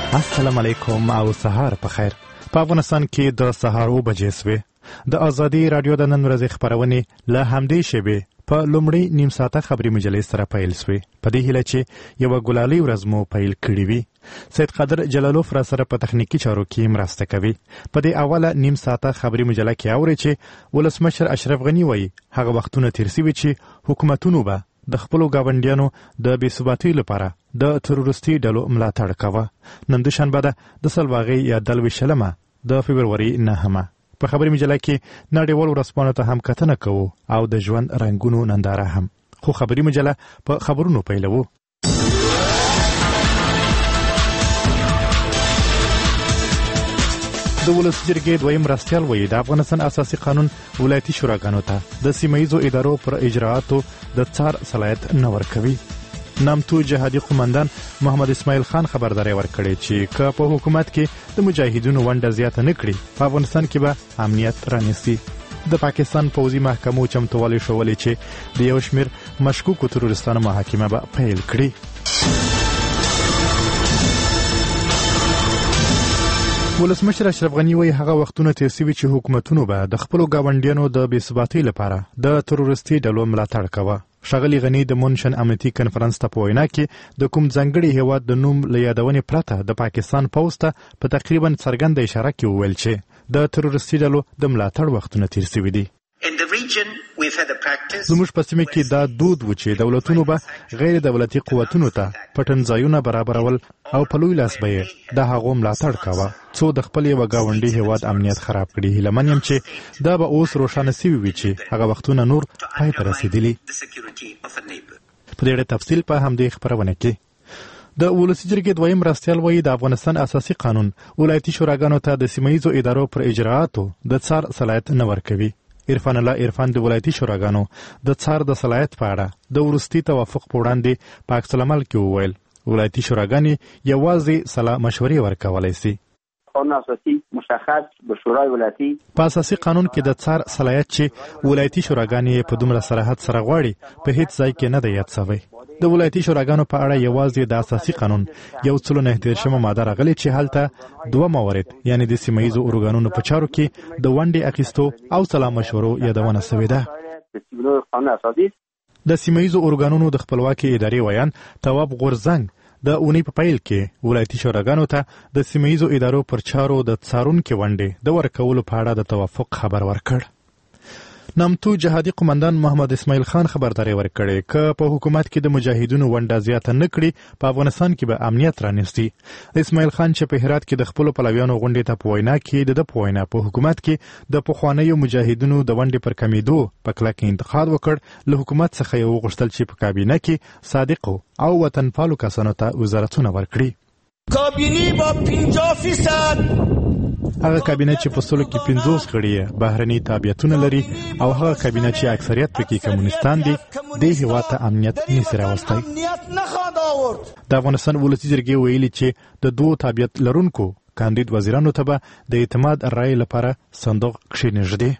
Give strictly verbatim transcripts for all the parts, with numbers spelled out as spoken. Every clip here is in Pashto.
السلام علیکم او سهار په خیر. په افغانستان کې د سهار اوه بجې سوې. د ازادي رادیو د نن ورځې خپرونې له همدې شیبې په لومړۍ نیم ساعته خبري مجلې سره پیل سوې. په دې هیله چې یوه ګلالۍ ورځ مو پیل کړې وي. سید قادر جلالوف را سره په تخنیکي چارو کې مرسته کوي. په دې اوله نیم ساعته خبري مجله کې اورئ چې ولسمشر اشرف غني وایي هغه وختونه تیر سوي چې حکومتونو به د خپلو ګاونډیانو د بې ثباتۍ لپاره د تروریستي ډلو ملاتړ کوه. نن دوشنبه ده د سلواغۍ یا دلویشلمه د فبروري نهمه. په خبري مجله کې نړیوالو ورځپاڼو ته هم کتنه کوو او د ژوند رنګونو ننداره هم. خو خبري مجله په خبرونو پیلوو. د ولس جرګې دویم مرستیال وایي د افغانستان اساسي قانون ولایتي شوراګانو ته د سیمه ییزو ادارو پر اجراعاتو د څار صلاحیت نه ورکوي. نامتو جهادي قومندان محمد اسماعیل خان خبرداری ورکړی چې که په حکومت کې د مجاهدینو ونډه زیاته نه کړي په افغانستان کې به امنیت رانیسي. د پاکستان پوځي محکمو چمتووالی ښوولی چې د یو شمېر مشکوکو تروریستانو محاکمه به پیل کړي. ولسمشر اشرف غني وایي هغه وختونه تیر سوي چې حکومتونو به د خپلو ګاونډیانو د بې ثباتۍ لپاره د تروریستي ډلو ملاتړ کوه. ښاغلي غني د مونشن امنیتي کنفرانس ته په وینا کې د کوم ځانګړي هیواد د نوم له یادونې پرته د پاکستان پوځ ته په تقریبا څرګنده اشاره کې وویل چې د تروریستي ډلو د ملاتړ وختونه تیر سوي دي. زموږ په سیمه کې دا دود و چې دولتونو به غیر دولتي قوتونو ته پټنځایونه برابرول او په لوی لاس به یې د هغو ملاتړ کوه څو د خپل یوه ګاونډي هیواد امنیت خراب کړي. هیلهمن یم چې دا به اوس روښانه سوي وي چې هغه وختونه نور پای ته رسېدلي. په ډېر تفصیل په همدې خپرونه کې د ولسي جرګې دویم مرستیال وایي د افغانستان اساسي قانون ولایتي شوراګانو ته د سیمه ییزو ادارو پر اجراعاتو د څار صلاحیت نه ورکوي. عرفان الله عرفان د ولایتي شوراګانو د څار د صلاحیت په اړه د وروستي توافق په وړاندې په عکس العمل کې وویل ولایتي شوراګانې یوازې سلا مشورې ورکولی سي. قانون اساسی مشخص به شورای ولایتي په اساسي قانون کې د څار صلاحیت چې ولایتي شوراګانې په دومره صراحت سره غواړي په هیڅ ځای کې نه دی یاد سوی. د ولایتي شوراګانو په اړه یوازې د اساسي قانون یو څلور نهه دېرشمه ماده راغلې چې هلته دوه موارد یعنی د سیمه ییزو ارګانونو په چارو کې د ونډې اخیستو او سلا مشورو یادونه سوې ده. د سیمه ییزو ارګانونو د خپلواکي ادارې ویان تواب غورځنګ د اونۍ په پیل کې ولایتي شوراګانو ته د سیمه ییزو ادارو پر چارو د څارونکي ونډې د ورکولو په اړه د توافق خبر ورکړ. نامتو جهادي قومندان محمد اسماعیل خان خبرداری ورکړی که په حکومت کې د مجاهدینو ونډه زیاته نه کړي په افغانستان کې به امنیت رانیسي. اسماعیل خان چې په هرات کې د خپلو پلویانو غونډې ته په وینا کې د ده په وینا په حکومت کې د پخوانیو مجاهدینو د ونډې پر کمیدو په کلکه انتقاد وکړ. له حکومت څخه یې وغوښتل چې په کابینه کې صادقو او وطنپالو کسانو ته وزارتونه ورکړي. کابینه با پنځه فیصد هغه کابینه چې په سلو کې پنځوس غړي بهرني تابعیتونه لري او هغه کابینه چې اکثریت پکې کمونستان دي دې هېواد ته امنیت نشي راوستی. د افغانستان ولسي جرګې ویلي چې د دوو تابعیت لرونکو کاندید وزیرانو ته به د اعتماد رایې لپاره صندوق کښېنږدي.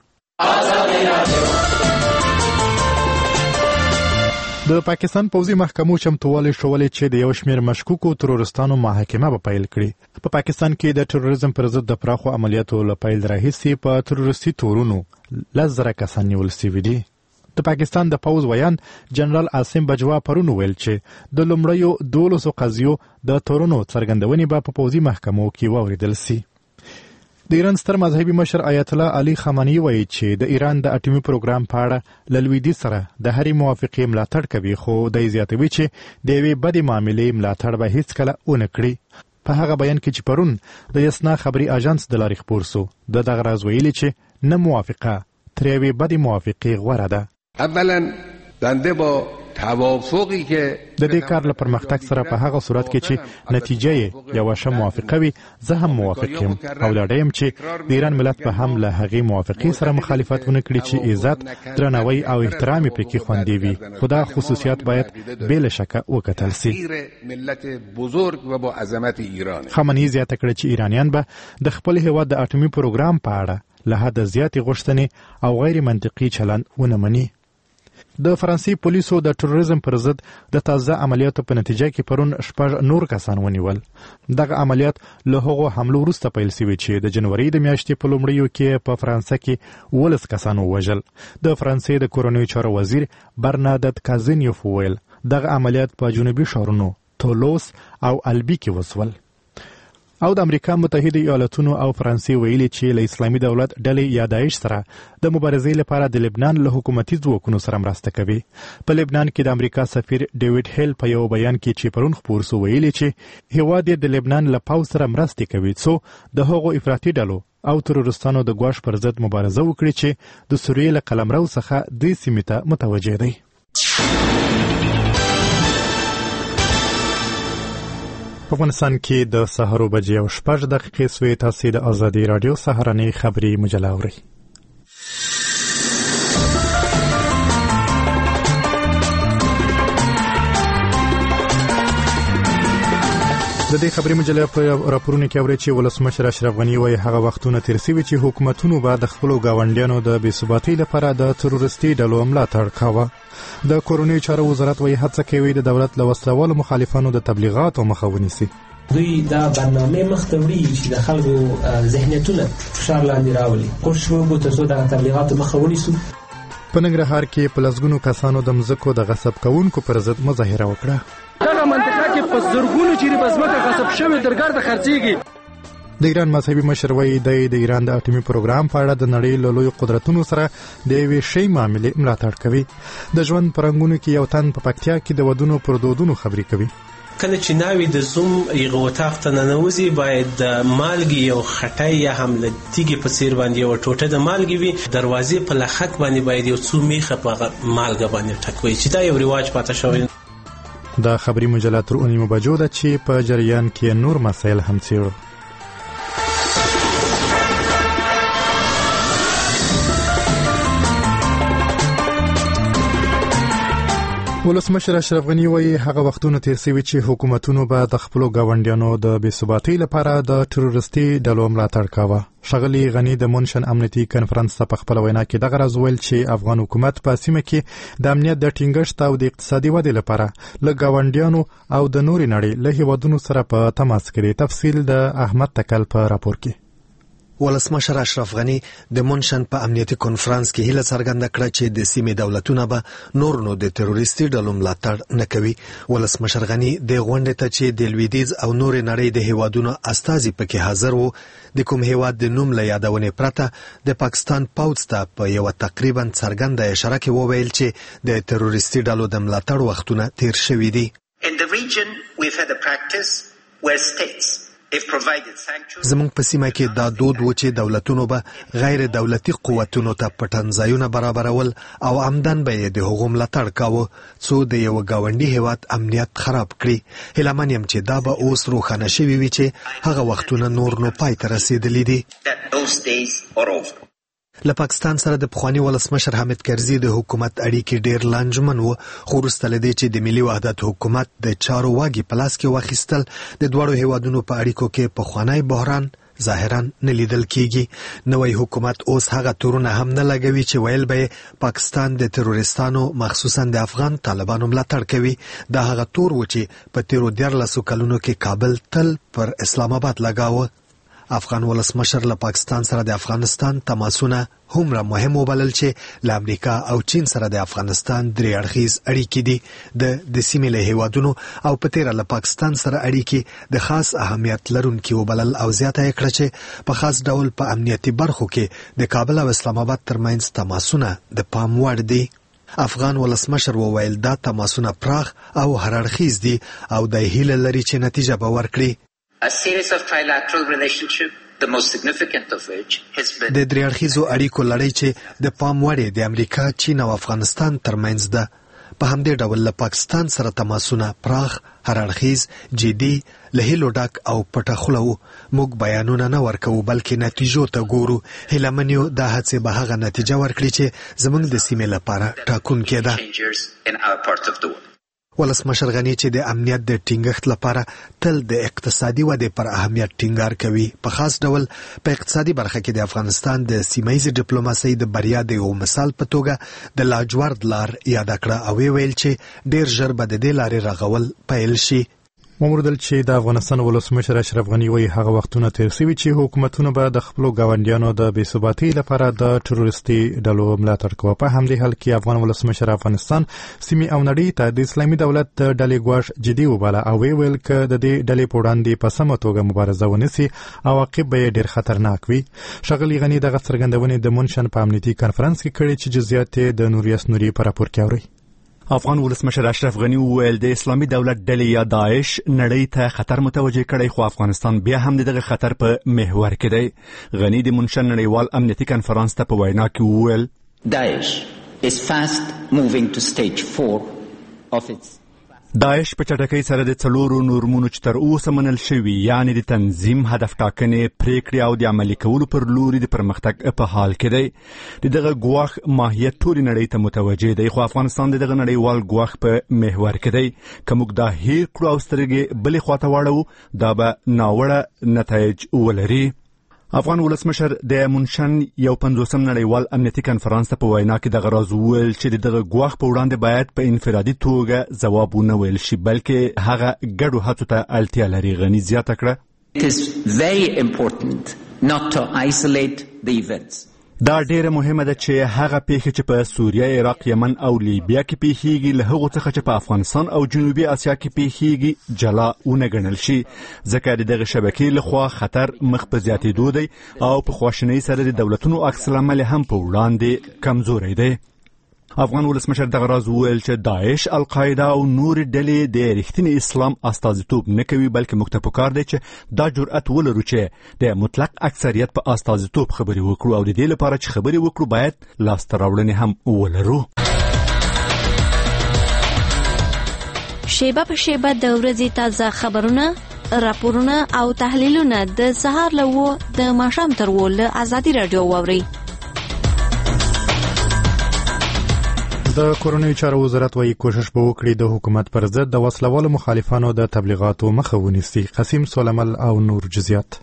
د پاکستان پوځي محکمو چمتووالی ښوولی چې د یو شمېر مشکوکو تروریستانو محاکمه به پیل کړي. په پاکستان کې د تروریزم پر ضد د پراخو عملیاتو له پیل راهیسې په تروریستي تورونو لس زره کسان نیول سوي دي. د پاکستان د پوځ ویان جنرال عاصم بجوا پرون ویل چې د لومړیو دولسو قضیو د تورونو څرګندونې به په پوځي محکمو کې واوریدل سي. د ایران ستر مذهبي مشر آیت الله علي خامنه‌ای وایي چې د ایران د اټومي پروګرام په اړه له لویدیځ سره د هرې موافقې ملاتړ کوي خو دی زیاتوي چې د یوې بدې معاملې ملاتړ به هیڅکله ونه کړي. په هغه بیان کې چې پرون د یسنا خبري اژانس د لارې خپور سو د دغه راز ویلي چې نه موافقه تر یوې بدې موافقې غوره ده. اولا بنده با توافقی که د دې کار له پرمختګ سره په هغه صورت کې چې نتیجه یې یوه ښه موافقه وي زه هم موافق یم او ډاډه یم چې د ایران ملت به هم له هغې موافقې سره مخالفت ونه کړي چې عزت درناوی او احترام یې پکې خوندي وي خو دا خصوصیات باید بې له شکه وکتل سي. ملت بزرگ و با عظمت ایران. خامنه‌ای زیاته کړه چې ایرانیان به د خپل هیواد د اټومي پروګرام په اړه له حده زیاتې غوښتنې او غیر منطقي چلند ونه مني. د فرانسې پولیسو د تروریزم پر ضد د تازه عملیاتو په نتیجه کې پرون شپږ نور کسان ونیول. دغه عملیات له هغو حملو وروسته پیل شوي چې د جنوري د میاشتې په لومړیو کې په فرانسه کې ولس کسان ووژل. د فرانسې د کورنیو چارو وزیر برنادت کازینیوف وویل دغه عملیات په جنوبي ښارونو تولوس او البی کې وسول. او د امریکا متحده ایالاتونو او فرانسې ویلي چې له اسلامي دولت ډلې یا داعش سره د مبارزې لپاره د لبنان له حکومتي ځواکونو سره مرسته کوي. په لبنان کې د امریکا سفیر ډیوډ هیل په یو بیان کې چې پرون خپور سو ویلي چې هیواد د لبنان له پوځ سره مرسته کوي څو د هغو افراطي ډلو او تروریستانو د ګواښ پر ضد مبارزه وکړي چې د سوریې له قلمرو څخه دې سیمې ته متوجه دی. په افغانستان کې د سهار بجې او شپږ دقیقې سوې. تاسو د ازادي رادیو سهارنۍ خبري مجله اورئ. د دې خبري مجله په راپورونو کې اوري چې ولسمشر اشرف غنی وايي هغه وختونه تیر شوي چې حکومتونو به د خپلو گاونډیانو د بې ثباتۍ لپاره د تروریستي ډلو ملاتړ کاوه. د کورنیو چارو وزارت وايي هڅه کوي د دولت له وسلوالو مخالفانو د تبلیغاتو مخه ونیسي. دوی دا برنامه مختوري چې د خلکو ذهنیتونه فشار لاندې راولي. کوشش وکړو ترڅو د تبلیغاتو مخه ونیسو. په ننګرهار کې په لسګونو کسانو د مځکو د غصب کوونکو پر ضد مظاهره وکړه. دغه منطقه کې په زرګونو چې په ځمکه غصب شوی درګرد خرڅيږي. د ایران مذهبي مشر وايي د ایران د اټومي پروګرام په اړه د نړۍ له لوی قدرتونو سره د یوې شی معاملې ملاتړ کوي. د ژوند پرنګونو کې یو تن په پکتیا کې د ودونو پر دودونو خبرې کوي. کله چې ناوی د زوم یو وطاق ته ننوځي باید د مالګي یو خټای یا هم لتیږي په سیر باندې یو ټوټه د مالګي وي. دروازې په لخت باندې باید یو څو میخه په مالګه باندې ټکوي چې دا یو رواج پاتې شوی. دا خبري مجله تر اونیمه بجو ده چې په جریان کې نور مسایل هم څیړو. ولسمشر اشرف غنی وايي هغه وختونه تیر شوي چې حکومتونو به د خپلو گاونډیانو د بې ثباتۍ لپاره د تروریستي ډلو ملاتړ کاوه. ښاغلي غنی د مونشن امنیتي کنفرانس ته په خپله وینا کې دغه راز ویل چې افغان حکومت په سیمه کې د امنیت د ټینګښت او د اقتصادي ودې لپاره له ګاونډیانو او د نورې نړۍ له هیوادونو سره په تماس کې دی. تفصیل د احمد تکل په راپور کې. ولسمشر اشرف غنی د مونشن په امنیتي کنفرانس کې هیله څرګنده کړه چې د سیمې دولتونه به نور نو د تروریستي ډلو ملاتړ نه کوي. ولسمشر غنی د غونډې ته چې د لویدیځ او نور نړۍ د هیوادونو استازي پکې حاضر وو د کوم هیواد د نوم له یادونې پرته د پاکستان پوځ ته په یو تقریبا څرګنده اشاره کې وویل چې د تروریستي ډلو د ملاتړ وختونه تیر شوي دي. In the region we've had a practice where states زمونږ په سیمه کې دا دود و چې دولتونو به غیر دولتي قوتونو ته پټنځایونه برابرول او عمدن به یې د هغو ملاتړ کاوه څو د یو ګاونډي هیواد امنیت خراب کړي. هیله من یم چې دا به اوس روښانه شوي وي چې هغه وختونه نور نو پای ته رسېدلي دي. له پاکستان سره د پخواني ولسمشر حامد کرزي د حکومت اړیکې ډېر لانجمن وو خو وروسته له دې چې د ملي وحدت حکومت د چارو واګې په لاس کې واخیستل د دواړو هیوادونو په اړیکو کې پخوانی بحران ظاهرا نه لیدل کیږي. نوی حکومت اوس هغه تورونه هم نه لګوي چې ویل به پاکستان د تروریستانو مخصوصا د افغان طالبانو ملاتړ کوي. دا هغه تور و چې په تیرو دیارلسو کلونو کې کابل تل پر اسلام آباد لګاوه. افغان ولسمشر له پاکستان سره د افغانستان تماسونه هومره مهم وبلل چې له امریکا او چین سره د افغانستان درې اړخیز اړیکې دي. د د سیمې له هیوادونو او په تیره له پاکستان سره اړیکې د خاص اهمیت لرونکي وبلل او زیاته یې کړه چې په خاص ډول په امنیتي برخو کې د کابل او اسلام آباد ترمنځ تماسونه د پام وړ دي. افغان ولسمشر وویل دا تماسونه پراخ او هر اړخیز دي او د هیله لري چې نتیجه به ورکړي. A series of trilateral relationship, the most significant of which has been د درې اړخیزو اړیکو لړۍ چې د پام وړ د امریکا، چین او افغانستان ترمنځ ده. په همدې ډول له پاکستان سره تماسونه پراخ، هر اړخیز، جدي، له هیلو ډک او پټه خوله وو. موږ بیانونه نه ورکوو بلکې نتیجو ته ګورو. هیله من یو دا هڅې به هغه نتیجه ورکړي چې زموږ د سیمې لپاره ټاکونکې ده. ولسمشر غنی چې د امنیت د ټینګښت لپاره تل د اقتصادي ودې پر اهمیت ټینګار کوي، په خاص ډول په اقتصادي برخه کې د افغانستان د سیمه‌ایزې ډیپلوماسۍ د بریا د یو مثال په توګه د لاجورد لار یاد کړه او ویل چې ډیر ژر به د دې لارې رغول پیل شي. ممردل چې د افغانستان ولسمشر اشرف غنی وایي هغه وختونه تیر شوي چې حکومتونه به د خپلو ګاونډیانو د بې ثباتۍ لپاره د ټروریستي ډلو ملاتړ کوي. په همدې حال کې افغان ولسمشر افغانستان سیمې او نړۍ ته د اسلامي دولت د ډلې ګواښ جدي وباله او ویل ک د دې ډلې په وړاندې په سمه توګه مبارزه ونیسي عواقب به ډیر خطرناک وي. ښاغلي غنی دغه څرګندونې د مونشن په امنیتي کانفرنس کې کړې چې جزئیات د نوریاس نوري په راپور کې اوري. افغان ولسمشر اشرف غنی وویل د اسلامي دولت ډلې یا داعش نړۍ ته خطر متوجه کړی، خو افغانستان بیا هم دغه خطر په محور کې دی. غنی د منشن نړیوال امنیتي کانفرنس ته په وینا کې وویل Daesh is fast moving to stage four of its داعش په چټکۍ سره د څلورو نورمونو چې تر اوسه منل شوي یعنې د تنظیم، هدف ټاکنې، پریکړې او د عملي کولو پر لوري د پرمختګ په حال کې دی. د دغه ګواښ ماهیت ټولې نړۍ ته متوجه دی، خو افغانستان د دغه نړیوال ګواښ په محور کې دی. که موږ دا هیر کړو او سترګې بلې خواته واړوو دا به ناوړه نتایج ولري. افغان ولسمشر د منشن یو پنځوسم نړیوال امنیتي کانفرنس ته په وینا کې دغه راز وویل چې دغه ګواښ په وړاندې باید په انفرادي توګه ځواب ونه ویل شي، بلکې هغه ګډو هڅو ته اړتیا لري. غني زیاته کړه It is very important not to isolate the events. دا ډیره مهمه ده چې هغه پیښې چې په سوریه، عراق، یمن او لیبیا کې پیښیږي له هغو څخه چې په افغانستان او جنوبي اسیا کې پیښیږي جلا ونه ګڼل شي، ځکه د دغه شبکې لخوا خطر مخ په زیاتېدو دی او په خواشینۍ سره د دولتونو عکس العمل هم په وړاندې کمزوری دی. افغان ولسمشر دغه راز وویل چې داعش، القاعده او نور ډلې د رښتینی اسلام استازیتوب نه کوي، بلکې موږ ته پکار دی چې دا جرأت ولرو چې د مطلق اکثریت په استازیتوب خبرې وکړو او د دې لپاره چې خبرې وکړو باید لاسته راوړنې هم ولرو. شیبه په شیبه د ورځې تازه خبرونه، راپورونه او تحلیلونه د سهار له وو د ماښام تر وو له ازادي راډیو واورئ. د کورنیو چارو وزارت وايي کوشش به وکړي د حکومت پر ضد د وسلوالو مخالفانو د تبلیغاتو مخه ونیسي. قاسم سولمل او نور جزئیات.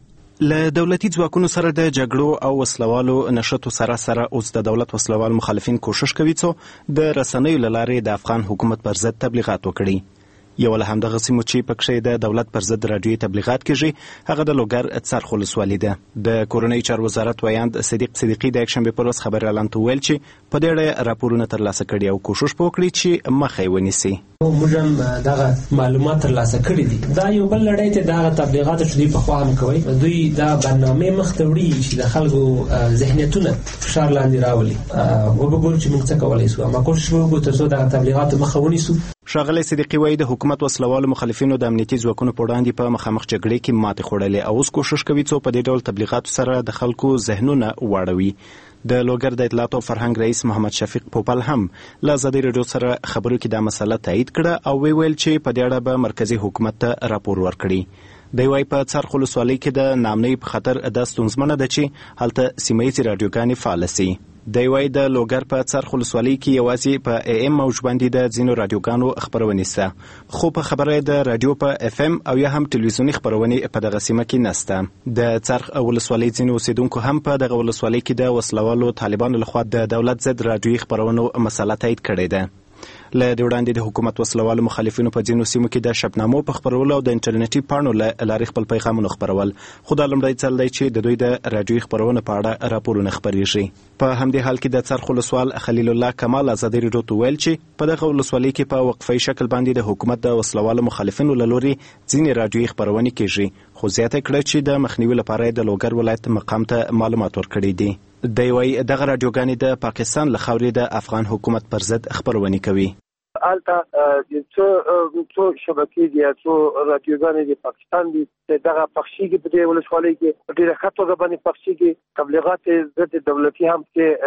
له دولتي ځواکونو سره د جګړو او وسلوالو نشټو سره سره اوس د دولت وسلوال مخالفین کوشش کوي څو د رسنیو له لارې د افغان حکومت پر ضد تبلیغات وکړي. یو له همدغه سیمو چې پکښې د دولت پر ضد راډیوي تبلیغات کېږي هغه د لوګر څرخ ولسوالي ده. د کورنیو چارو وزارت ویاند صدیق صدیقي د یکشنبې پر ورځ خبري اعلان ته وویل چې په دې اړه راپورونه ترلاسه کړي او کوشش به وکړي چې مخه یې ونیسي. موږ هم دغه معلومات ترلاسه کړي دي. دا یو بل لړۍ ته دغه تبلیغات چې دوی پخوا هم کوي، دوی دا برنامې مخ ته وړي چې د خلکو ذهنیتونه فشار لاندې راولي. وګورو چې موږ څه کولی شو، اما کوشش وکړو ترڅو دغه تبلیغات مخه ونیسو. ښاغلی صدیقي وایي د حکومت وسلوالو مخالفینو د امنیتي ځواکونو په وړاندې په مخامخ جګړې کې ماتې خوړلې او اوس کوشش کوي څو په دې ډول تبلیغاتو سره د خلکو ذهنونه واړوي. د لوګر د اطلاعات او فرهنګ رئیس محمد شفیق پوپل هم له ازادي راډیو سره خبرو کې دا مسله تایید کړه او وی ویل چې په دې اړه به مرکزی حکومت ته راپور ورکړي. دی وايي په څرخ ولسوالۍ کې د نامنۍ په خطر د ستونزمنه ده چې هلته سیمه‌ییزې راډیوګانې فعاله سي. دی وايي د لوګر په څرخ ولسوالۍ کې یوازې په ای ام موج باندې د ځینو راډیوګانو خپرونې سته، خو په خبره د راډیو په اف ام او یا هم ټلویزیوني خپرونې په دغه سیمه کې نسته. د څرخ ولسوالۍ ځینو اوسیدونکو هم په دغه ولسوالۍ کې د وسلوالو طالبانو لخوا د دولت ضد راډیوي خپرونو مسله تایید کړې ده. له دې وړاندې د حکومت وسلوالو مخالفینو په ځینو سیمو کې د شبنامو په خپرولو او د انټرنیټي پاڼو له لارې خپل پیغامونه خپرول، خو دا لومړی ځل دی چې د دوی د راډیوي خپرونو په اړه راپورونه خپریږي. په همدې حال کې د څرخ ولسوال خلیل الله کمال ازادي راډیو ته ویل چې په دغه ولسوالۍ کې په وقفي شکل باندې د حکومت د وسلوالو مخالفینو له لوري ځینې راډیوي خپرونې کېږي، خو زیاته کړه چې د مخنیوي لپاره د لوګر ولایت مقام ته معلومات ورکړي دي. دی وايي دغه راډیوګانې د پاکستان له خاورې د افغان حکومت پر ضد خپرونې کوي. البته څو څو شبکې دي، څو راډیوګانې د پاکستان دي دغه پخشيږي په دې ولسوالۍ کې ډېر ښه توګه باندې پخشيږي. تبلیغات ضد دولتي هم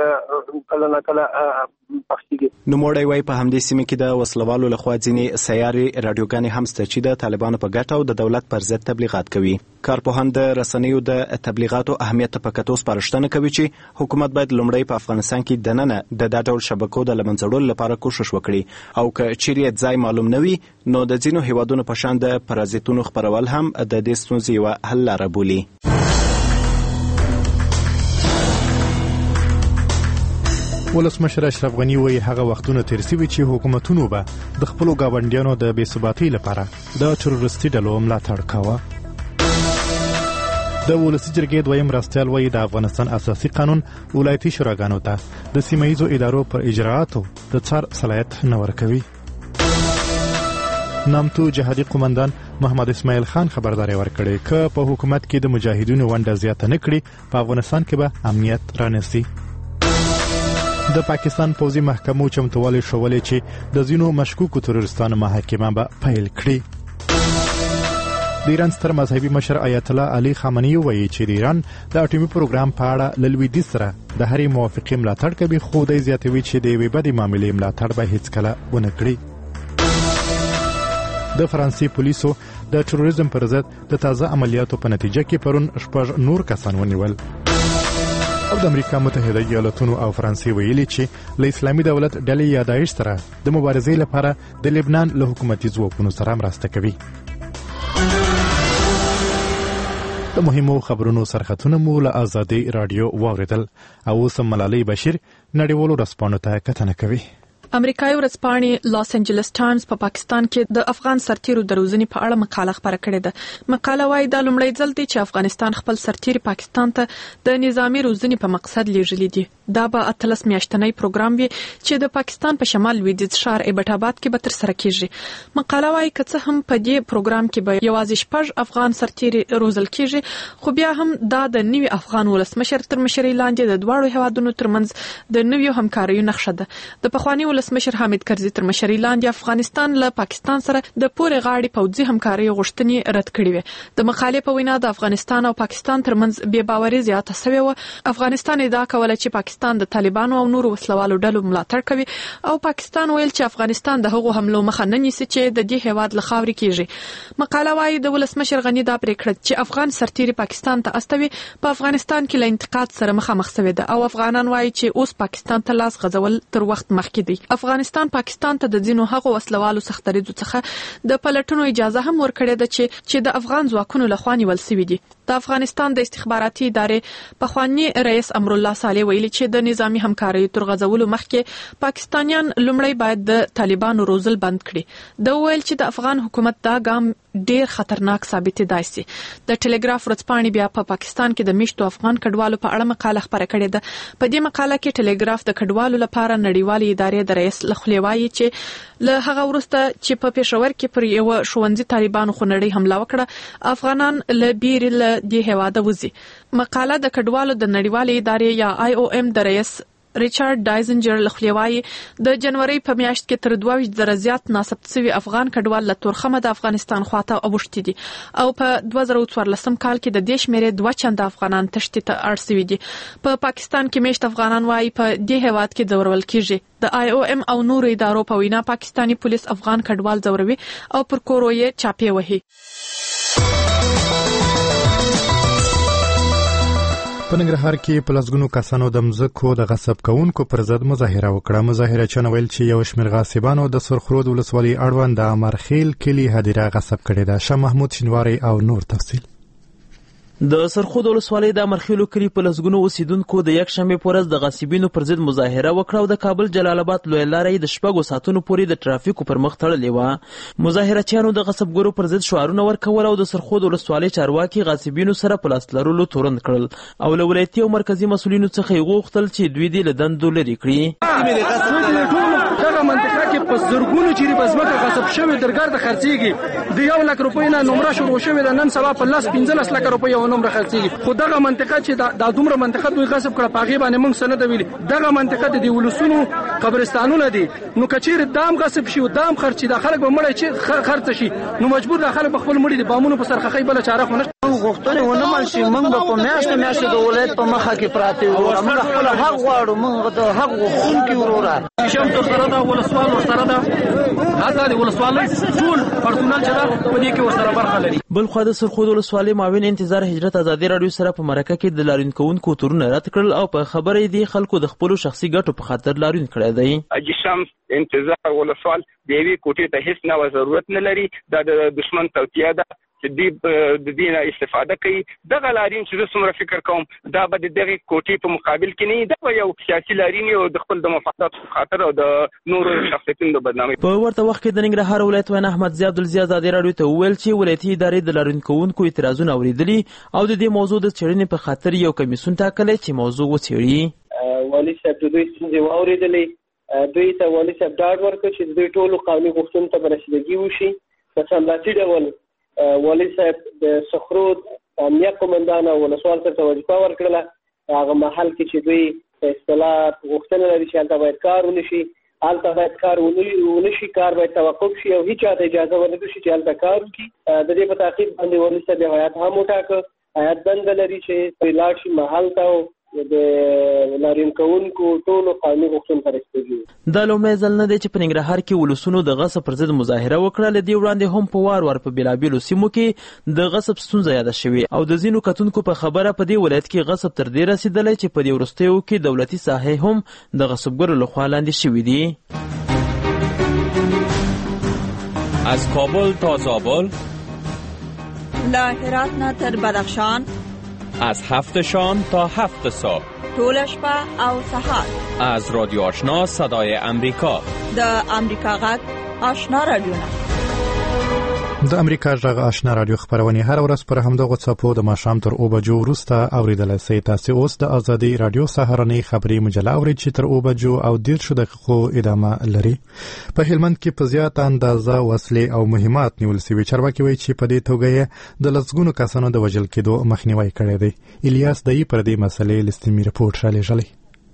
کې کله نه کله پخشيږي. نوموړی وايي په همدې سیمه کې د وسلوالو لخوا ځینې سیاري راډیوګانې هم شته چې د طالبانو په ګټه او د دولت پر ضد تبلیغات کوي. کارپوهان د رسنیو د تبلیغاتو اهمیت په کتو سپارښتنه کوي چې حکومت باید لومړی په افغانستان کې دننه د دا ډول شبکو د لمنځه وړلو لپاره کوشش وکړي او او که چیرې ځای معلوم نه وي نو د ځینو هیوادونو په شان د پرازیتونو خپرول هم د دې ستونزې یوه حل لاره بولي. ولسمشر اشرف غنی وایي هغه وختونه تیر شوي چې حکومتونو به د خپلو ګاونډیانو د بې ثباتۍ لپاره د تروریستي ډلو ملاتړ کاوه. د ولسي جرګې دویم مرستیال وایي د افغانستان اساسي قانون ولایتي شوراګانو ته د سیمه ییزو ادارو پر اجرااتو د څار صلاحیت نه ورکوي. نامتو جهادي قومندان محمد اسماعیل خان خبرداری ورکړې که په حکومت کې د مجاهدینو ونډه زیاته نه کړي په افغانستان کې به امنیت رانسي. د پاکستان پوځي محکمو چمتووالی ښوولی چې د ځینو مشکوکو تروریستانو محاکمه به پیل کړي. د ایران ستر مذهبي مشر آیت الله علي خامنه‌ای وایي چې د ایران د اټومي پروګرام په اړه له لویدیځ سره د هرې موافقې ملاتړ کوي، خو دی زیاتوي چې د یوې بدې معاملې ملاتړ به هیڅکله ونه کړي. د فرانسې پولیسو د تروریزم پر ضد د تازه عملیاتو په نتیجه کې پرون شپږ نور کسان ونیول. او د امریکا متحده ایالاتونو او فرانسې ویلي چې له اسلامي دولت ډلې یا داعش سره د مبارزې لپاره د لبنان له حکومتي ځواکونو سره مرسته کوي. د مهمو خبرونو سرخطونه مو له آزادي رادیو واوریدل او اوس ملالۍ بشیر نړیوالو ورځپاڼو ته کتنه کوي. امریکایي ورځپاڼې لاس انجلس ټایمز په پاکستان کې د افغان سرتیرو د روزنې په اړه مقاله خپره کړې ده. مقاله وايي دا لومړی ځل دی چې افغانستان خپل سرتیري پاکستان ته د نظامی روزنې په مقصد لیږلي دي. دا به اتلس میاشتنی پروګرام وي چې د پاکستان په شمال لویدیځ ښار ایبټ آباد کې به ترسره کیږي. مقاله وايي که څه هم په دې پروګرام کې به یوازې شپږ افغان سرتیري روزل کیږي، خو بیا هم دا د نوي افغان ولسمشر تر مشرۍ لاندې د دواړو هیوادونو ترمنځ د نویو همکاریو نښه ده. د پخواني ولسمشر حامد کرزي تر مشرۍ لاندې افغانستان له پاکستان سره د پورې غاړې پوځي همکارۍ غوښتنې رد کړې وې. د مقالې په وینا د افغانستان او پاکستان ترمنځ بې باوري زیاته شوې وه. افغانستان ادعا کوله چې پاکستان د طالبانو او نورو وسلوالو ډلو ملاتړ کوي او پاکستان ویل چې افغانستان د هغو حملو مخه نه نیسي چې د دې هیواد له خاورې کیږي. مقاله وايي د ولسمشر غني دا پریکړه چې افغان سرتیري پاکستان ته استوي په افغانستان کې له انتقاد سره مخامخ شوې ده او افغانان وايي چې اوس پاکستان ته لاس غځول تر وخت مخکې دی. افغانستان پاکستان ته د ځینو هغو وسلوالو څخه دریځو څخه د پلټنو اجازه هم ورکړې ده چې چې د افغان ځواکونو لخوا نیول شوي دي. د افغانستان د استخباراتي ادارې پخوانی رئیس امرالله صالح ویلي چې د نظامی همکارۍ تر غځولو مخکې پاکستانیان لومړی باید د طالبانو روزل بند کړي. د ویل چې د افغان حکومت دا ګام ډیر خطرناک ثابتېدای شي. د ټلګراف ورځپاڼې بیا په پاکستان کې د میشتو افغان کډوالو په اړه مقاله خپره کړې ده. په دې مقاله کې ټلګراف د کډوالو لپاره نړیوالې ادارې د رئیس لخوا وایي چې له هغه وروسته چې په پېښور کې پر یو ښوونځي طالبانو خونړۍ حمله وکړه، افغانان له بیرې له دې هیواده وځي. مقاله د کډوالو د نړیوالې ادارې یا آی او ام د رئیس ریچارډ ډایزنجر لخوا وایي د جنوري په میاشت کې تر دوه ویشت زره زیات ناثبت شوي افغان کډوال له تورخمه د افغانستان خواته اوښتي دي او په دوه زره څوارلسم کال کې د دې شمیرې دوه چنده افغانان تښتې ته اړ شوي دي. په پاکستان کې میشت افغانان وایي په دې هیواد کې ځورول کیږي. د آی او ام او نورو ادارو په وینا پاکستاني پولیس افغان کډوال ځوروي او پر کورو یې چاپې وهي. په ننګرهار کې په لسګونو کسانو د مځکو د غصب کوونکو پر ضد مظاهره وکړه. مظاهرچیانو ویل چې یو شمېر غاصبانو د سرخرود ولسوالۍ اړوند د امرخیل کلي هدیره غصب کړې ده. شاه محمود شینواری او نور تفصیل. د سرخود ولسوالۍ د امرخیلو کلي په لسګونو اوسیدونکو د یکشنبې په ورځ د غاصبینو پر ضد مظاهره وکړه او د کابل جلال آباد لویه لاره یې د شپږو ساعتونو پورې د ترافیکو پر مخ تړلې وه. مظاهرچیانو د غصبګرو پر ضد شعارونه ورکول او د سرخود ولسوالۍ چارواکي غاصبینو سره په لاس لرلو تورن کړل او له ولایتي او مرکزي مسؤلینو څخه یې غوښتل چې دوی دې له دندو لرې کړي. دغه منطقه کې په زرګونو چیرې په ځمکه غصب شوې درګرد خرڅېږي. د یو لک روپۍ نه نمره شروع شوې ده، نن سبا په لاس پنځلس لکه روپۍ یو نمره خرڅېږي. خو دغه منطقه چې دا دومره منطقه دوی غصب کړه په هغې باندې موږ څه نه ده ویلي. دغه منطقه د دې ولسونو قبرستانونه دي، نو که چیرې دام غصب شي او دام خرڅ شي دا خلک به مړی چې خرڅ شي، نو مجبور دا خلک به خپل مړي د بامونو په سرخخۍ بله چاره خو نشته. موږ غوښتنې ونه منل شي، موږ به په میاشتو میاشتو د ولایت په مخه کې پراته یو. موږ خپل حق غواړو، موږ د حق غوښتونکي وروره شم تر سره دا ولسوال ورسره اداره ده حتی د ولسوالۍ ټول پرسونل چې ده په دې کې ورسره برخه لري. بل خو د سرخود ولسوالۍ معاون انتظار هجرت ازادي رادیو سره په مرکه کې د لاریون کوونکو تورونه رد کړل او په خبرې دي خلکو د خپل شخصي ګټو په خاطر لاریون کړی دی. اجي شمس انتظار ولسوال د یوې کوټې ته هیڅ نه ضرورت نه لري، دا د دشمن توطیه ده چې د دې نه استفاده کوي. دغه لاریون چې څومره فکر کوم دا به د دغه کوټې په مقابل کې نه دا یو سیاسي لاریون او د خپل د مفادات خاطر او د نورو شخصیتونو د بدنامۍ. په ورته وخت کې د ننګرهار ولایت وین احمد ضیاء عبدالزی ازادي رادیو ته وویل چې ولایتي ادارې د لاریون کوونکو اعتراضونه اوریدلي او د دې موضوع د څېړنې په خاطر یو کمیسیون ټاکلی چې موضوع وڅېړي. والي صاحب د دوی ستونزې واورېدلې، دوی ته والي صاحب ډاډ ورکړ چې دوی ټولو قانوني غوښتنو ته به رسیدګي وشي. په سملاسي ډول والي صاحب د سخرود امنیه قومندان او ولسوال سره وظیفه ورکړله. هغه محل کې چې دوی په اصطلاح غوښتنه لري چې هلته باید کار ونشي، هلته باید کار ونشي، کار باید توقف شي او هیڅ چاته اجازه ورنکړل شي چې هلته کار وکړي. د دې په تعقیب باندې والي صاحب یو هیات هم وټاکه. هیات دنده لري چې دوی لاړ شي محل ته د لاریون کوونکو ټولو قانوني غوښتنو ته رسیدګي. دا لومړی ځل نه دی چې په ننګرهار کې ولسونو د غصب پر ضد مظاهره وکړه. له دې وړاندې هم په وار وار په بېلابېلو سیمو کې د غصب ستونزه یاده شوې او د ځینو کتونکو په خبره په دې ولایت کې غصب تر دې رسېدلی چې په دې وروستیو کې دولتي ساحې هم د غصبګرو لخوا لاندې شوي دي. از کابل تا زابل، له هرات نه تر بدخشان، از هفت شام تا هفت صبح، طول شپه او سهار، از رادیو آشنا صدای امریکا، د امریکا غږ آشنا رادیو. د امریکا غږ آشنا رادیو خبرونه هر ورځ پر همدغه څپو د ماښام تر اوه بجو وروسته اوریدلای شئ. تاسو اوس د ازادي رادیو سهارنۍ خبري مجله اورئ چې تر اوه بجو او دېرشو دقیقو ادامه لري. په هلمند کې په زیاته اندازه وسلې او مهمات نیول شوي. چارواکي وایي چې په دې توګه یې د لسګونو کسانو د وژل کېدو مخنیوی کړی دی. الیاس دای پر دې مسلې لستمی رپورټ را لېږلی.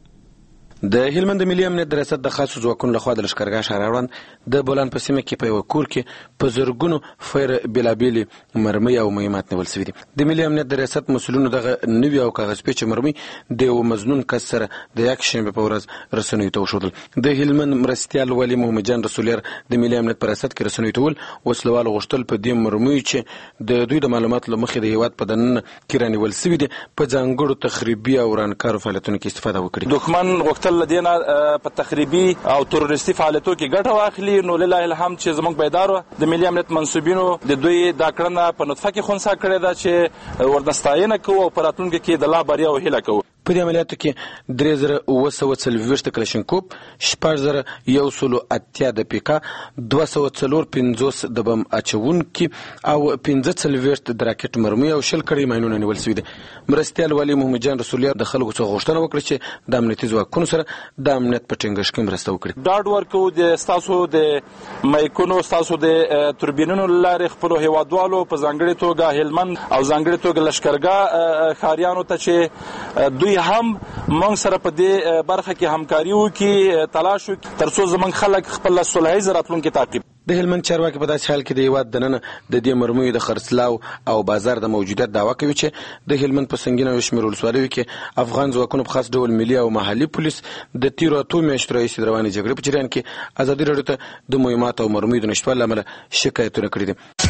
د هلمند ملي امنیت د ریاست د خاصو ځواکونو لخوا د لښکرګاه ښاروړان د بولان په سیمه کې په یو کور کې په زرګونو فیر بېلابېلې مرمۍ او مهمات نیول شوي دي. د ملي امنیت د ریاست مسؤلینو دغه نوي او کاغذ پیچه مرمۍ د یو مظنون کس سره د یکشنبې په ورځ رسنیو ته وښودل. د هلمند مرستیال والي محمد جان رسولیار د ملي امنیت په ریاست کې رسنیو ته وویل وسلوال غوښتل په دې مرمیو چې د دوی د معلوماتو له مخې د هېواد په دننه کې رانیول شوي دي په ځانګړو تخریبي او ورانکارو فعالیتونو کې استفاده وکړي. دښمن غوښتل لدينا په تخریبي او تروریستي فعالیتونو کې ګټه واخلي. نو لله الحمد چې زموږ بیدار د ملي امنیت منسوبینو د دوی دا کړنه په نطفه کې خنثی کړې ده چې ورنستاینه کوو او په راتلونکي کې د لا بریا او هیله کوو. په دې عملیاتو کې درې زره اوه سوه څلوېښت کلشنکوپ، شپږ زره یو سلو اتیا د پیکا، دوه سوه څلور پنځوس د بم اچوونکي او پنځه څلوېښت د راکټ مرمۍ او شل کړۍ ماینونه نیول شوي دي. مرستیال والي محمد جان رسولیار د خلکو څخه غوښتنه وکړه چې د امنیتي ځواکونو سره د امنیت په ټینګښت کې مرسته وکړي. ډاډ ورکوو د ستاسو د مایکونو ستاسو د توربینونو له لارې خپلو هیوادوالو په ځانګړې توګه هلمند او ځانګړې توګه لښکرګاه ښاریانو ته چې دوی هم موږ سره په دې برخه کې همکاري وکړي، تلاش وکړي تر څو زموږ خلک خپل صلحیز راتلونکي تعقیب. د هلمند چارواکي په داسې حال کې د هېواد دننه د دې مرمیو د خرڅلاو او بازار د موجودیت دعوه کوي چې د هلمند په سنګین او شمېر ولسوالیو کې افغان ځواکونو په خاص ډول ملي او محلي پولیس د تیرو اتو میاشتو راهیسې د روانې جګړې په جریان کې ازادي راډیو ته د مهماتو او مرمیو د نشتوالي له امله شکایتونه کړي دي.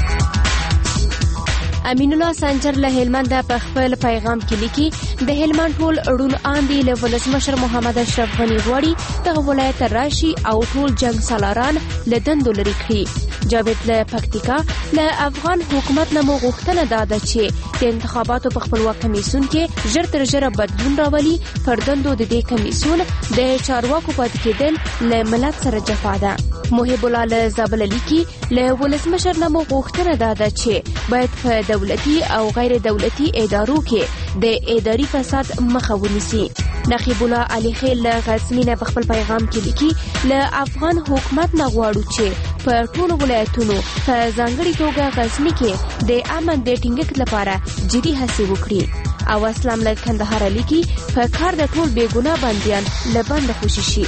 امین الله سنجر له هلمند په خپل پیغام کې لیکي د هلمند ټول اړون اندي له ولسمشر محمد اشرف غنی غواړي دغه ولایت راشي او ټول جنگ سالاران له دندو لري کړي. جاوید له پکتیکا له افغان حکومت نه مو غوښتنه داده چې د انتخاباتو په خپلواک کمیسیون کې ژر تر ژره بدلون راولي. پر دندو د دې کمیسیون د چارواکو پاتې کېدل له ملت سره جفا ده. محب الله له زابل لیکي له ولسمشر نه مو غوښتنه داده چې باید په دولتي او غیر دولتي ادارو کې د اداري فساد مخه ونیسي. نقیب الله علي خیل له غزني نه په خپل پیغام کې لیکي له افغان حکومت نه غواړو چې په ټولو ولایتونو په ځانګړي توګه غزني کې د امن د ټینګښت لپاره جدي هڅې وکړي. او اسلام له کندهار لیکي په کار د ټول بېګناه بندیان له بنده خوشي شي.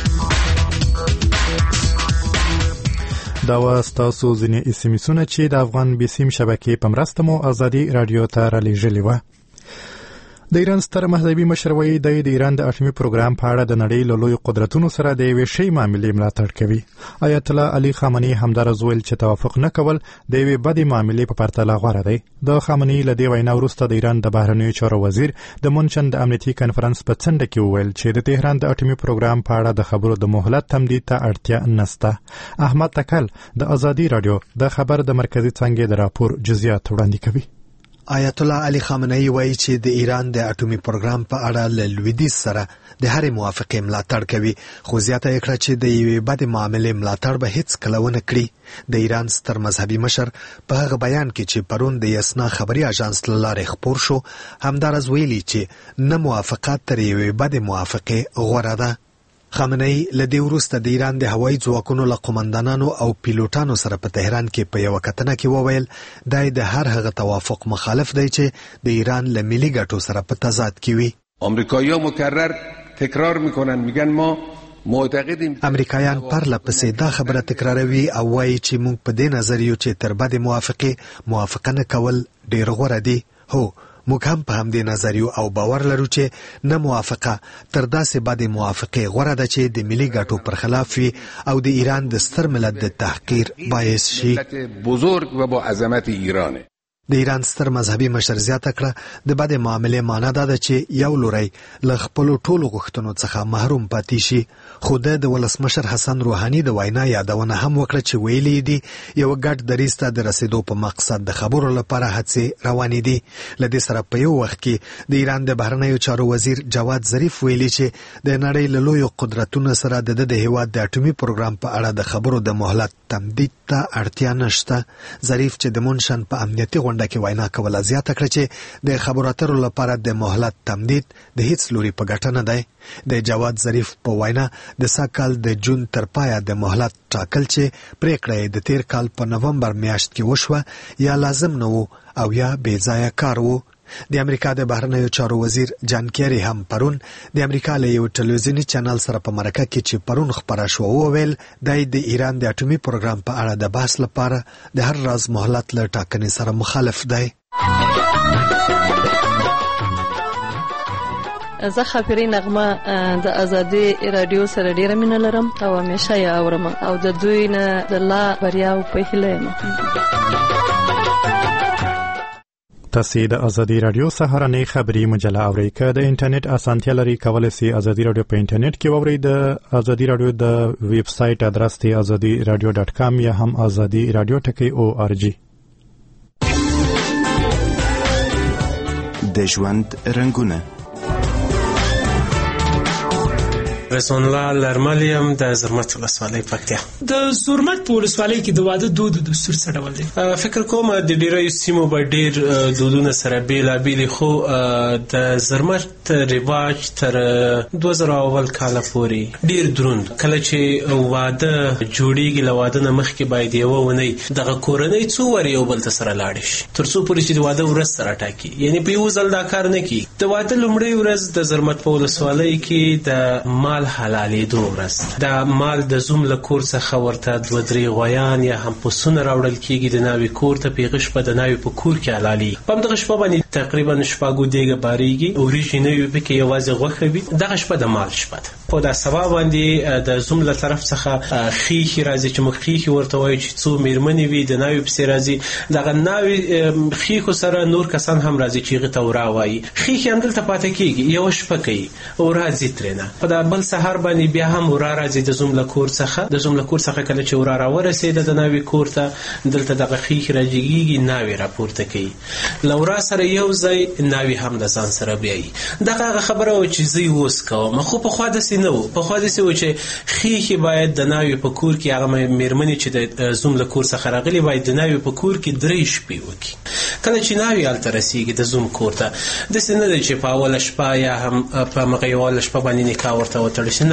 دا واستاسو ځینې اسمسونه چې د افغان بیسیم شبکې په مرسته مو ازادي رادیو ته را لېږلي وه. د ایران ستر مذهبي مشر وایي د ایران د اټومي پروګرام په اړه د نړۍ له لوی قدرتونو سره د یوې شی معاملې ملاتړ کوي. آیت الله علي خامنه‌ای همدارز ویل چې توافق نه کول د یوې بدې معاملې په پرتله غوره دی. د خامنه‌ای له دې وینا وروسته د ایران د بهرنیو چارو وزیر د مونچن د امنیتي کنفرانس په څنډه کې وویل چې د تهران د اټومي پروګرام په اړه د خبرو د مهلت تمدید ته اړتیا نشته. احمد تکل د آزادي رادیو د خبر د مرکزی څنګه د راپور جزئیات وړاندې کوي. آیت الله علي خامنه‌ای وایي چې د ایران د اټومي پروګرام په اړه له لویدیځ سره د هرې موافقې ملاتړ کوي، خو زیاته یې کړه چې د یوې بدې معاملې ملاتړ به هیڅ کله ونه کړي. د ایران ستر مذهبي مشر په هغه بیان کې چې پرون د یسنا خبري اژانس له لارې خپور شو همدارز ویلي چې نه موافقت تر یوې بدې موافقې غوره ده. خامنه‌ای له دې وروسته د ایران د هوایي ځواکونو له قومندانانو او پیلوټانو سره په تهران کې په یو کتنه کې وویل دا د هر هغه توافق مخالف دی چې د ایران له ملي ګټو سره په تضاد کې وي. آمریکایی‌ها مکرر تکرار میکنن میگن ما معتقدیم. امریکایان پرله پسې دا خبره تکراروي او وایي چې موږ په دې نظر یو چې تر بدې موافقې موافقه نه کول ډیر غوره دي. هو موږ هم په همدې نظر یو او باور لرو چې نه موافقه تر داسې بدې موافقې غوره ده چې د ملي ګټو پر خلاف وي او د ایران د ستر ملت د تحقیر باعث شي. بزرگ و با عظمت ایرانه. د ایران ستر مذهبي مشر زیاته کړه د بدې معاملې معنا دا ده چې یو لوري له خپلو ټولو غوښتنو څخه محروم پاتې شي. خو د ولسمشر حسن روحاني د وینا یادونه هم وکړه چې ویلي دي یو ګډ دریځ ته د رسیدو په مقصد د خبرو لپاره هڅې روانې دي. له دې سره په یو وخت کې د ایران د بهرنیو چارو وزیر جواد ظریف ویلي چې د نړۍ له لویو قدرتونو سره د د هیواد د اټومي پروګرام په اړه د خبرو د مهلت تمدید ته اړتیا نشته. ظریف چې د مونشن په امنیتي غونډه کې وینا کوله زیاته کړه چې د خبرو اترو لپاره د مهلت تمدید د هیڅ لوري په ګټه نه دی. د جواد ظریف په وینا د ساکال د جون تر پایه د مهلت ټاکل چې پریکړه د تیر کال په نومبر میاشت کې وشوه یا لازم نه وو او یا بې ځایه کار وو. د امریکا د بهرنیو چارو وزیر جان کیری هم پرون د امریکا له یو ټلویزیونی چینل سره په مرکه کې چې پرون خبره شو وویل د د ایران د اټومي پروګرام په اړه د بحث لپاره د هر راز مهلت له ټاکنې سره مخالف دی. زه خبري نغمه د آزادي رادیو سره ډیره مینه لرم او همیشه یې اورم او د دوی نه د لا بریا په هیله یم. تاسو د آزادي رادیو سهارنۍ خبري مجله اورئ. که د انټرنیټ اسانتیا لري کولای شئ آزادي رادیو په انټرنیټ کې واورئ. د آزادي رادیو د ویب سټ ادرس دی آزادي رادیو ډاټ کام یا هم آزادي رادیو ټکی او آر جی. د ژوند رنگونه رسول الله لرملیم د زرمت ولسوالۍ پکتیا. د زرمت په ولسوالۍ کې د واده دود د دستور څه ډول دی؟ فکر کوم د ډیرو سیمو به ډیر دودونه سره بیلابیل خو د زرمت رواج تر دوه زره اول کال پورې ډیر دروند. کله چې واده جوړیږي له واده نه مخکې باید یو ونی دغه کورنۍ څو ور یو بل سره لاړ شي تر څو پورې چې د واده ورځ سره ټاکي. یعنی په یو ځل دا کار نه کی. د واده لومړی ورځ د زرمت په ولسوالۍ کې د مال حلالې دوه ورځ د مال د زوم له کور څخه ورته دوه درې غویان یا هم پسونه راوړل کیږي د ناوی کور ته پیغه شپه د ناوی په کور کې حلالي. په دغه شپه باندې تقریبا شپږو دیګه باریږي او ریښې نه وي پکې یوازې غوښه وي. دغه شپه د مال شپه ده. په دا سبا باندې د زوم له طرف څخه خیخي راځي چې مخ خیخي ورته وایي چې څو میرمنې وي د ناوی پسې راځي. دغه ناوی خیخو سره نور کسان هم راځي چې غته ورا وایي. خیخي هم دلته پاتې کیږي یو شپه کوي او راځي ترنه. په دا بل سحر باندې بیا هم ورا راځي د زوم له کور څخه. د زوم له کور څخه کله چې ورا را ورسېده د ناوی کور ته دلته دغه خیخ راځيږي ناوی راپورته کوي. لورا سره یو ځای ناوی هم د ځان سره بیاي. دغه خبره و چې زی وس کوم خو په خوا د سينو په خوا د سي و چې خیخ باید د ناوی په کور کې هغه میرمنې چې د زوم له کور څخه راغلي باید د ناوی په کور کې درې شپې وکړي. کله چې ناوی ال ترسيږي د زوم کور ته د سينه چې په اول شپه یا هم په مغيوال شپه باندې نکاح ورته وتړل شي. نه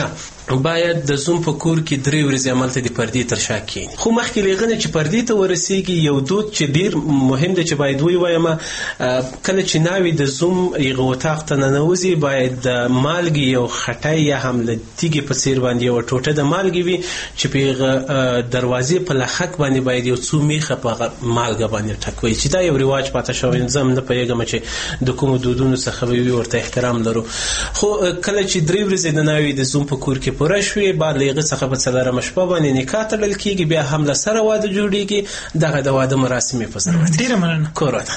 باید د زوم په کور کې درې ورځې عملته د پردې تر شا کېني. خو مخکې لیغنه چې پردې ته ورسیږي یو دود چې ډیر مهم دی چې باید ووایم، کله چې ناوې د زوم یغه وطاق ته ننوځي باید د مالګې یو خټۍ یا هم د تیږې په څیر باندې یو ټوټه د مالګې وي چې په دروازې په لخک باندې باید یو څو میخه په مالګه باندې ټکوي، چې دا یو رواج پاتې شوی. زم نه پوهېږم چې د کومو دودونو څخه به وي، ورته احترام لرو. خو کله چې درې ورځې د ناوې د زوم په کور کې پوره شوې، بعد له هغې څخه په څلورمه شپه باندې نکاح تړل کېږي، بیا هم له سره واده جوړېږي. دغه د واده مراسم یې په ضرورت. ډېره مننه. کور ودان.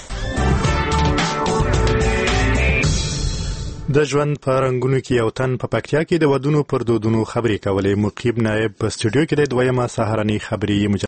د ژوند په رنګونو کې یو تن په پکتیا کې د ودونو پر دودونو خبرې کولې. مقیب نائب په سټوډیو کې د دویمه سهارنۍ خبري